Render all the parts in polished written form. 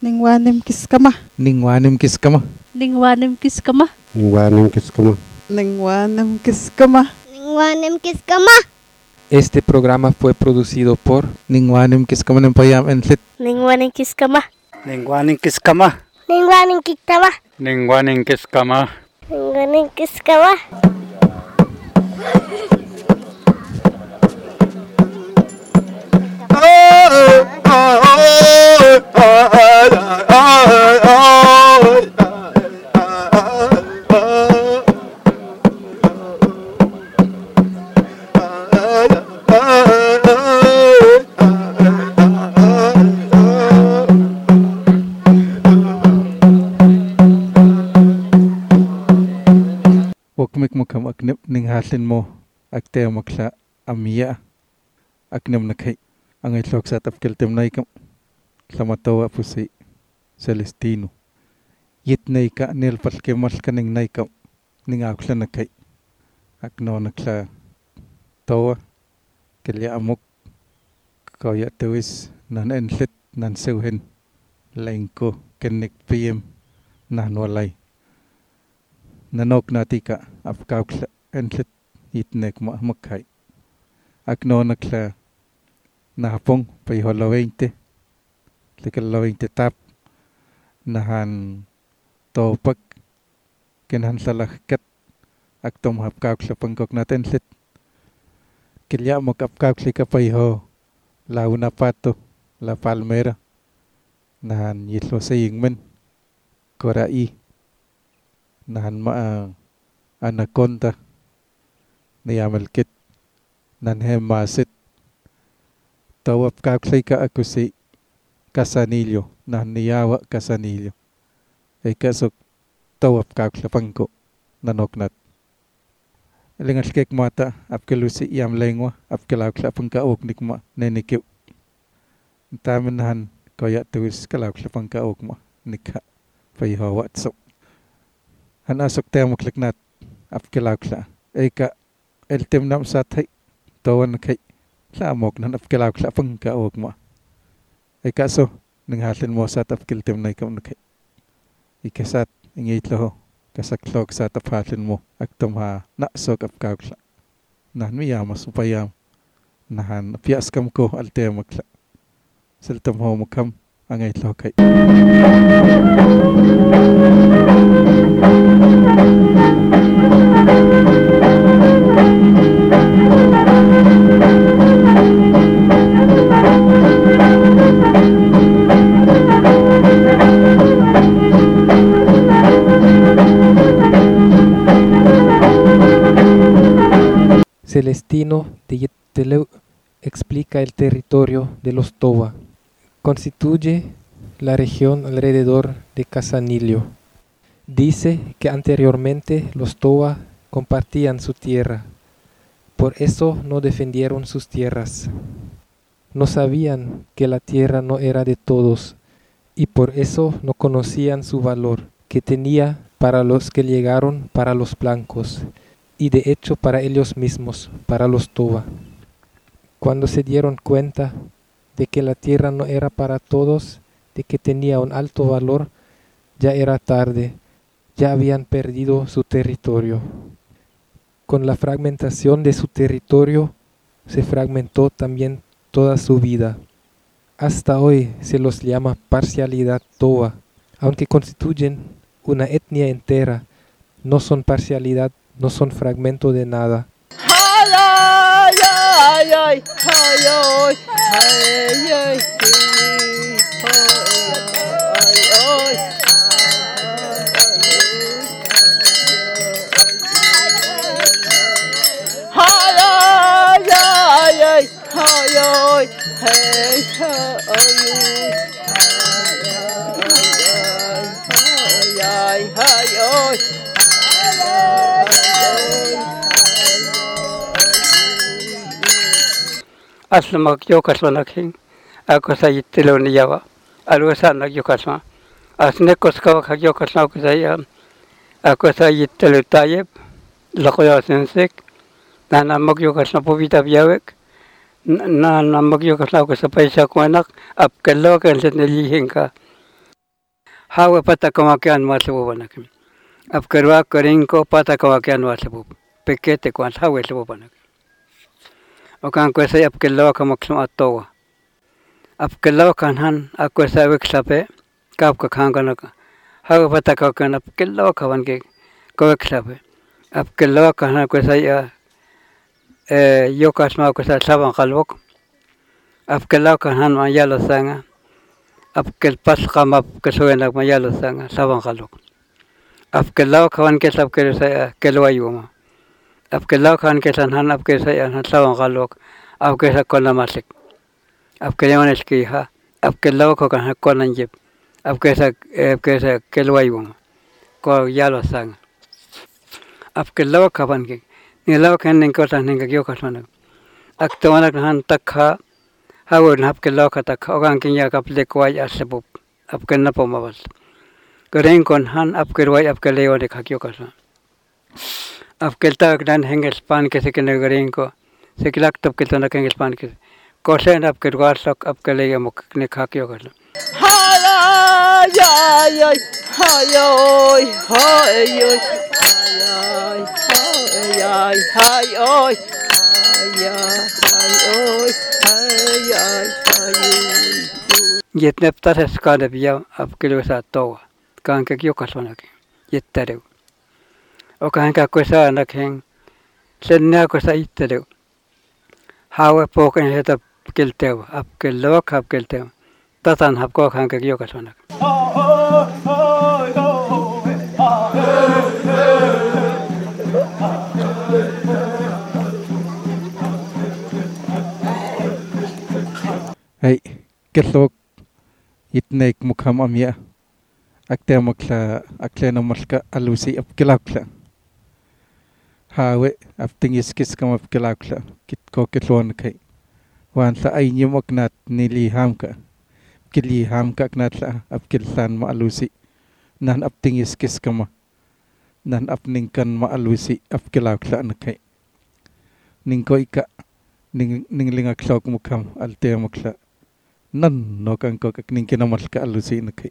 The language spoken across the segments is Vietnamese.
Ningwanim kiskama. Ningwanim kiskama. Ningwanim kiskama. Ningwanim kiskama. Ningwanim kiskama. Ningwanim kiskama. Este programa fue producido por Ningwanim kiskama Nempayam Enlit. Ningwanim kiskama. Ningwanim kiskama. Ningwanim kiskama. Ningwanim kiskama. Ningwanim kiskama. Wakmik mukam aknip ning halin mo akte makla amia aknam nakai ang itlok sa tapkel temnaikam lamatawa pusi Celestino yitnay ka nilpal kemal kaning naikam ning akla nakai akno nakla tawa kelya amok kaya tewis nan enlit nan sewhen laingko kenik PM nan walay nanok natika afkaukla enlit itnek ma makai akno nakla nahapong payholawente likalawente tap nahan topak kenhan salahkat aktom hapkaukla pangkok naten lit kilya mo kapkaukli ka payho launa pato la palmera nahan yitlo sayingmen korai nahan ma anaconda niyamalkit nan hemasit tawap kaklay ka ako si Casanillo nahan niyawa Casanillo ay kasok tawap kakla pangko nanoknat lingas kek mata apkelusi yam lengwa apkelakla pangkaok nikma nenikip tamen nahan kaya tuwis kalakla pangkaok ma nikha payhawat sok han asok tayo makliknat apkelakla ay ka eltem nam satay tawan kay lamok nan apkelakla pangkaok ma ay kaso nanghalin mo sa apkeltem na ikaw nakay ikasat ingitlo kasaklog sa taphalin mo aktom ha nasok apkakla nahan miyamas upayam nahan pias kam ko alte makla seltam ho mukam angay itlo kay Celestino de Yetteleu explica el territorio de los Toba. Constituye la región alrededor de Casanillo. Dice que anteriormente los Toba compartían su tierra. Por eso no defendieron sus tierras. No sabían que la tierra no era de todos y por eso no conocían su valor que tenía para los que llegaron para los blancos y de hecho para ellos mismos, para los Toba. Cuando se dieron cuenta de que la tierra no era para todos, de que tenía un alto valor, ya era tarde, ya habían perdido su territorio. Con la fragmentación de su territorio, se fragmentó también toda su vida. Hasta hoy se los llama parcialidad Toba, aunque constituyen una etnia entera, no son parcialidad, no son fragmento de nada. Aslamak yokasmanaking ako sa Yetteleu ni Yawa alwasan nagyokasma asnekos kawak yokasma ako sa Yetteleu tayeb lakoya sensek na magyokasma po bitabiyawek na magyokasma ako sa paisa ko anak apkalo kan sa nilihin ka hawa patakawakian matlubanakim. Apkerwa kerinko patakawakian matlubub. Pekete kwan hawa slubanak. Okan kwesa apkelawa kamaksum atowa. Apkelawa kanhan akwesa weksape kapka kanganaka. Hawa patakawakian apkelawa kawanke kaweksape. Apkelawa kanhan kwesa ya yokas ma kwesa saban kalwok. Apkelawa kanhan mayalo sanga. Apkel pas kamap kesuenak mayalo sanga saban kalwok. Apkelawa kawan kesap keresa kelwayuma. Apkelawa kawan kesanhan apkesa han saban kalwok. Apkesa konamasik. Apkelawa neskiha. Apkelawa kokan konanjip. Apkesa kelwayuma. Ko yalo sanga. Apkelawa kawan ke. Nilawa kan ningkotan ningka yokas manak. Aktawanak han takha. Hawon apkelawa katak okan kinya kaplekuay asebub. Apkena pomabas. Kerengkon han apkerway apkelewa de kakyokas. Apkelta dan henges pan ke sekene gerengko. Sekilak top keltona henges pan ke. Kosen apkerwarsok apkeleya muk ne kakyokas. Hayay, hayay, hayay, hayay, hayay, hayay, hayay, hayay. Yetnep tases kanep ya apkelusa towa. Kanke kyokas manak. Yettarew. Okan kakwesa anak heng. Senna kwesa itterew. Hawa poken heta keltew. Apkelok apkeltew. Tatan hapko kanke kyokas manak. Hey, kelok itnek mukham amya. Akte makla akle namalka alusi apkelakla. Hawe aptingis kis kam apkelakla. Kitko kelon kai. Wan sa ay nyumaknat nilihamka. Kilihamka knatla apkelsan ma alusi. Nan aptingis kis kama. Nan apningkan ma alusi apkelakla nakai. Ningko ika ninglinga klok mukham alte makla. Nan no kan ko kakning kinamalka alusi nakai.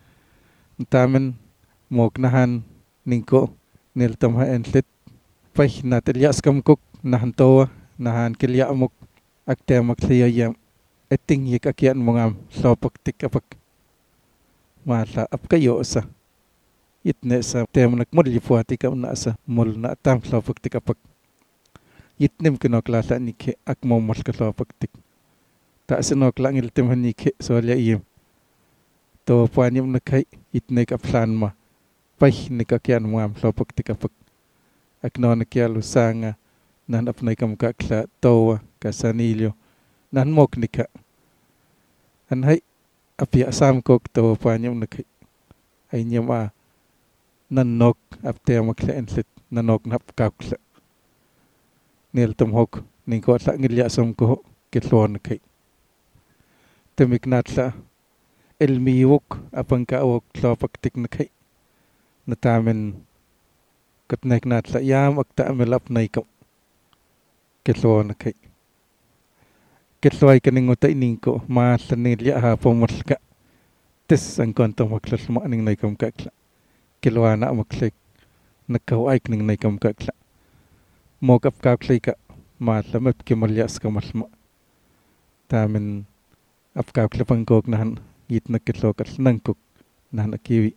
Tamen moknahan ningko niltamha entlit pay natilyas kamkok nahan towa nahan kilya amok akte makliya yam eting yik akyan mongam slopak tik apak mala apkayo sa itne sa temnak mulli puati kam na sa mul na tam slopak tik apak itnem kinoklasa nikhe akmo malka slopak tik ta sinokla ngiltem nikhe solya iyem to puanyam nakai itne kaplan ma pay nikakyan mongam slopak tik apak akno nakyalo sanga nan apnay kam kakla towa kasanilyo nan mok nika anhay apya sam kok towa panyam nakai ay nyama nan nok apte makla entlit nanok nap kakla nil tumhok ningko atla ngilya sam ko kitlon nakai temik natla elmiwok apang kaawok tlopak tik nakai natamen katnek natla yam akta amelap naikam ketlo nakai ketlo ay kaninguta iningko maatlanilya ha pomalka tis ang konto maklasma ning naikam kakla kilwana maklek nakaw ay ning naikam kakla mokap kakla ka maatlamap kimalyas kamalma tamen ap kakla pangkok nahan gitna ketlo katnangkok nahan akiwi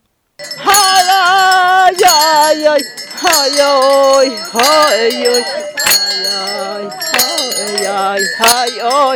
Hayay, hayay, hayay, hayay, hayay, hayay,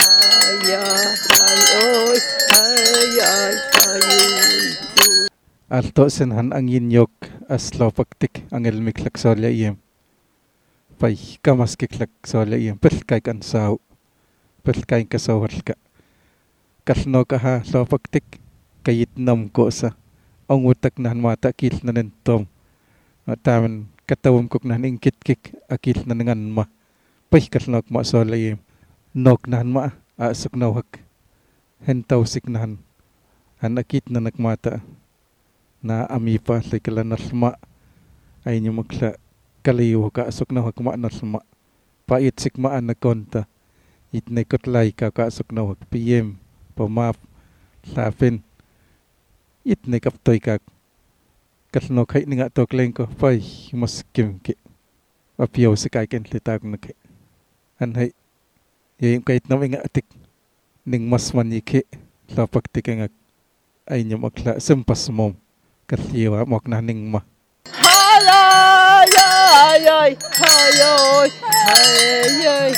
hayay, hayay. Alto senhan ang yinyok aslo paktik ang elmiklak solya iyem. Pay kamas kiklak solya iyem. Pelkay kan saw. Pelkay ka sawal ka. Kalno ka ha lo paktik kayit nam ko sa. Ang utak nahan mata akil na nentom. Taman katawam kok nahan ingkit-kik akil na nangan ma. Pay kalnok ma solya iyem. Nok nahan ma asok nawak. Hentaw sik nahan. Han akit na nakmata. Na amipa sa kala nasma ay nyo magla kaliyo ka asok na wakma nasma pait sikmaan na konta itnay kotlay ka asok na wak PM pamap sapin itne kaptoy kak kalno kay ninga tokleng ko pay mas kimki apiyaw si kay ken litak na kay anhay yayim kayit na nga atik ning mas maniki lapak tikeng ay nyam akla sempas mom katliwa mok na ning ma Hala ay ay ay ay ay ay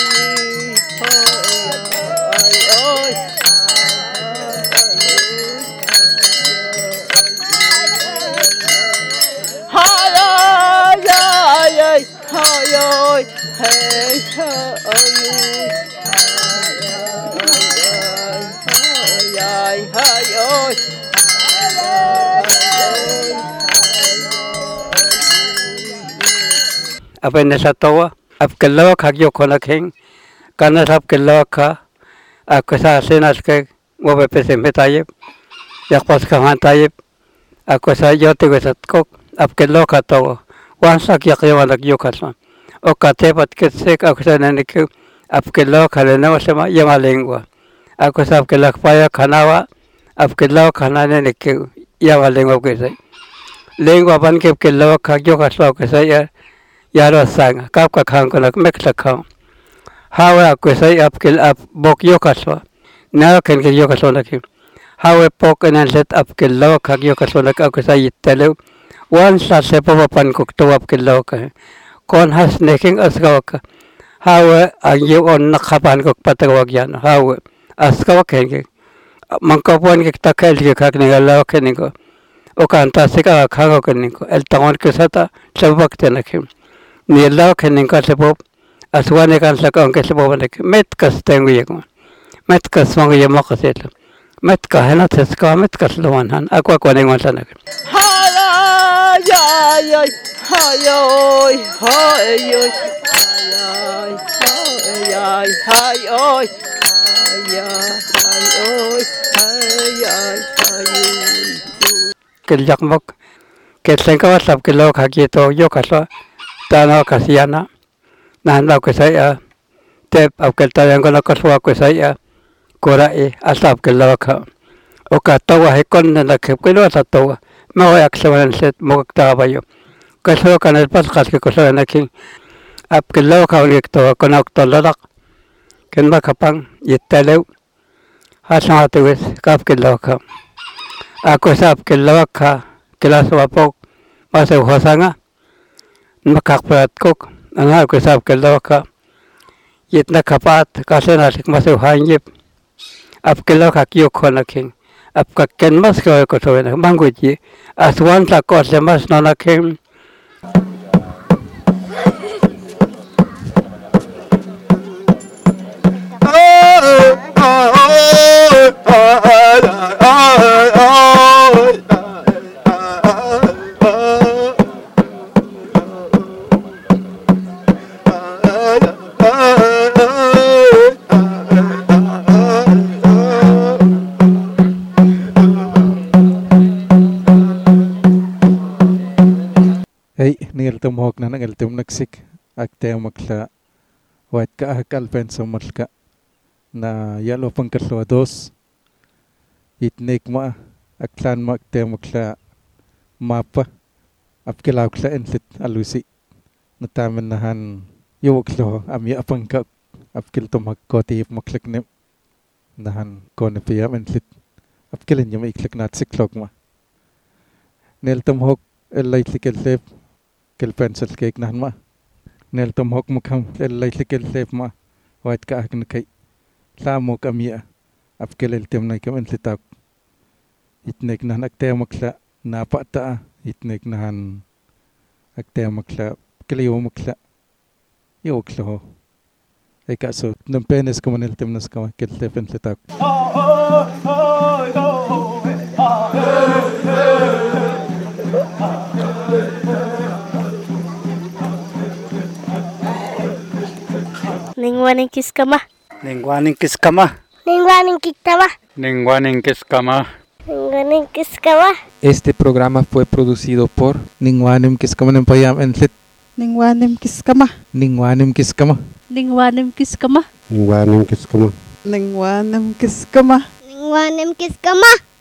apa ini satu ap kalau kagio konak heng karena sab kalau ka aku sa senas ke wabe pese metayep yak pas kaman tayep aku sa yote wesat kok ap kalau ka tahu wansak yak yawanak yokasan o katepat kesek aku sa nanik ap kalau kalena wasema yamalengwa aku sa ap kalau paya kanawa ap kalau kanane nik yamalengwa kesek lengwa ban ke kalau kagio kasau kesek yaro sang kap ka khang ko nak mek la khang hawa ko sai ap kel ap bok yo kaswa na ken ke yo kaswa nak hawa pok enan set ap kel lo khag yo kaswa nak ko sai tele wan sa se po pan ko to ap kel lo ka kon has neking asgaw ka hawa ang yo on nakhapan ko patawag yan hawa asgaw ken ke mangkapon ke takel ke khag ne lo ken ko o kanta se ka khag ko ken ko el tawon ke sata sabak te nakim ni lao kening ka sebab aswane kan sakang ke sebab nek met kas tengu yek met kas wang ye mak set met ka hena teska met kas lawan han aku neng sana hala ay ay ay ay ay ay ay ay ay kel jak mak ke sengka sab ke lo khaki to yo kaswa tano kasiana nan la ko saya tep au kel tayang ko la kaswa ko saya korai asap ke lo kha o ka tawa he kon na ke ko lo ta tawa ma wa yak sawan set mo ta ba yo ka so kan el pas khas ke ko sa na ki ap ke lo kha ni to ko na to la ken ba kapang yetalew ha te wes kap ke lo kha ako sap ke lo kha kelas wa pok ma se hosanga makakpat kok angal ko sab kelo ka yitna kapat kasena sik masu hanyip ap kelo ka kyo khona king ap ka ken mas ko to na manguji aswan ta ko se mas na king ningel tum hok na ningel tum naksik akte makla wat ka akal pen somalka na yalo pangkatlo dos itnek ma aklan makte makla mapa apkelaw kla entlit alusi natamen nahan yoklo amya pangka apkel tum hakoti maklak ne nahan kone pia entlit apkelen yama iklak nat siklok ma nel tum hok elait likel lep kel pencil cake nahan ma nel tom hok mukham elai kel lep ma wat ka akn kai lamo kamia apkel el tem nai kam entlitak itnek nahan akte makla na pata itnek nahan akte makla kliyo makla yoklo ay kaso nam penes ko manel tem nas ka kel lep entlitak Ningwaning kiskama. Ningwaning kiskama. Ningwaning kiskama. Ningwaning kiskama. Ningwaning kiskama. Este programa fue producido por ningwanim kiskama payam entlit Ningwanim kiskama. ningwanim kiskama Ningwanim kiskama. Ningwaning kiskama. Ningwanim kiskama. Ningwaning kiskama.